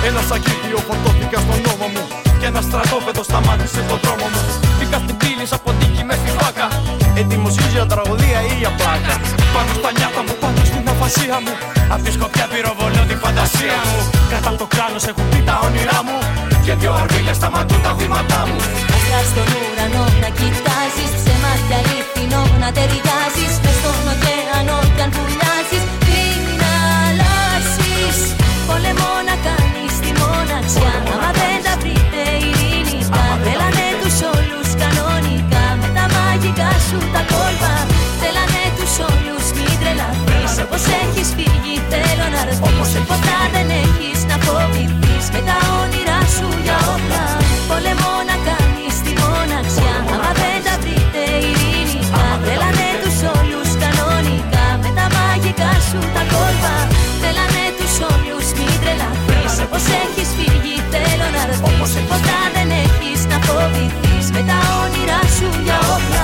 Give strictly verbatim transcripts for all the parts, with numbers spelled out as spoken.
Ένα σακίδιο φορτώθηκα στον νόμο μου και ένα στρατόπεδο σταμάτησε τον δρόμο μου. Μπήκα στην πύλη σαν ποντίκι μες στη φάκα, έτοιμος για τραγωδία ή για πλάκα. Πάνω στα νιάτα μου, πάνω στην αφασία μου, απ' τη σκοπιά πυροβολώ τη φαντασία μου. Κατά το κράνος έχουν πει τα όνειρά μου και δυο αρβίλες σταματούν τα βήματά μου. Άστρα στον ουρανό να κοιτάζεις, ψεμάτια αληθινό να ταιριάζεις. Μες στον ωκεανό κι αν βουλιάζεις, πριν να αλλάσεις. Πόλεμο να κάνεις τη μοναξιά, άμα δεν τα βρείτε ειρηνικά. Θέλανε τους όλους κανονικά, με τα μαγικά σου τα κόλπα. Θέλανε τους όλους μην τρελαθείς, όπως έχεις φύγει θέλω να ρθείς. Ποτά δεν έχεις να φοβηθείς, με τα όνειρά σου για όπλα. Πόλεμο να κάνεις τη μοναξιά, άμα δεν τα βρείτε ειρηνικά. Θέλανε τους όλους κανονικά, με τα μαγικά σου τα κόλπα. Θέλανε τους όλους μην τρελαθείς, όπως έχεις φύγει θέλω να ρθείς. Ποτά δεν έχεις να φοβηθείς, με τα όνειρά σου για όπλα.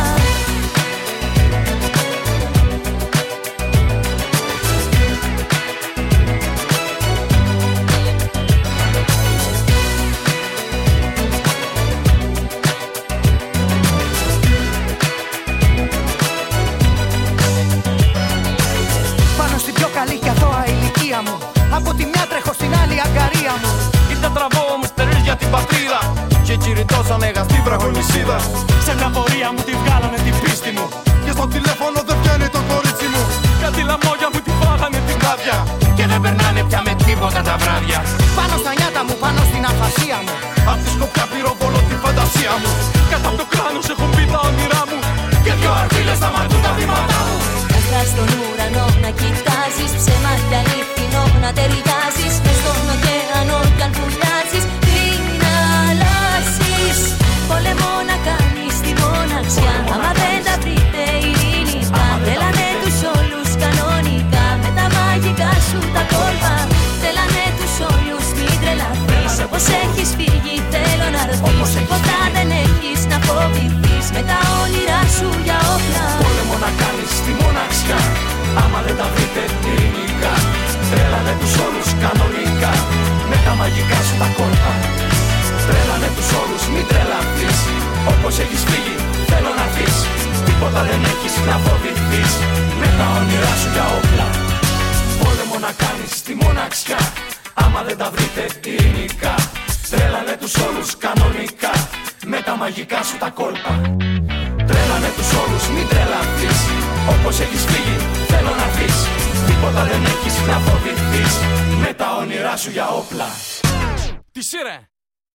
Από τη μια τρέχω στην άλλη αγκαρία μου. Ήρθα τραβώ όμως στερείς για την πατρίδα και κηρυτώσανε γαστή βραχονισίδα. Σε μια πορεία μου τη βγάλανε την πίστη μου και στο τηλέφωνο δεν βγαίνει το κορίτσι μου. Κάτι λαμόγια μου τη φάγανε την κάδια και δεν περνάνε πια με τίποτα τα βράδια. Πάνω στα νιάτα μου, πάνω στην αφασία μου, απ' τη σκοπιά πυροβολώ τη φαντασία μου. Κάτω απ' το κράνος έχουν πει τα όνειρά μου και δυο αρβίλες σταματούν τα βήματά μου. Άστρα στον ουρανό να κοιτάζεις, ψεμάτια αληθινό να ταιριάζεις. Μες στον ωκεανό κι αν βουλιάζεις, πριν να αλλάσεις. Πόλεμο να κάνεις τη μοναξιά, άμα δεν τα βρείτε ειρηνικά. Θέλανε τους όλους κανονικά, με τα μαγικά σου τα κόλπα. Θέλανε τους όλους μην τρελαθείς, όπως έχεις φύγει θέλω να ρθείς. Ποτά δεν έχεις να φοβηθείς, με τα όνειρά σου για όπλα. Πόλεμο να κάνεις τη μοναξιά, άμα δεν τα βρείτε ειρηνικά. Τρέλανε τους όλους κανονικά, με τα μαγικά σου τα κόλπα. Τρέλανε τους όλους μην τρελαθείς, όπως έχεις φύγει θέλω να δεις. Τίποτα δεν έχεις να φοβηθείς, με τα όνειρά σου για όπλα. Πόλεμο να κάνεις τη μοναξιά, άμα δεν τα βρείτε ειρηνικά. Τρέλανε τους όλους κανονικά, με τα μαγικά σου τα κόλπα. Τρέλανε τους όλους μην τρελαθείς, όπως έχεις φύγει θέλω να δεις. Τίποτα δεν έχεις να φοβηθείς, με τα όνειρά σου για όπλα. Τι σύρε!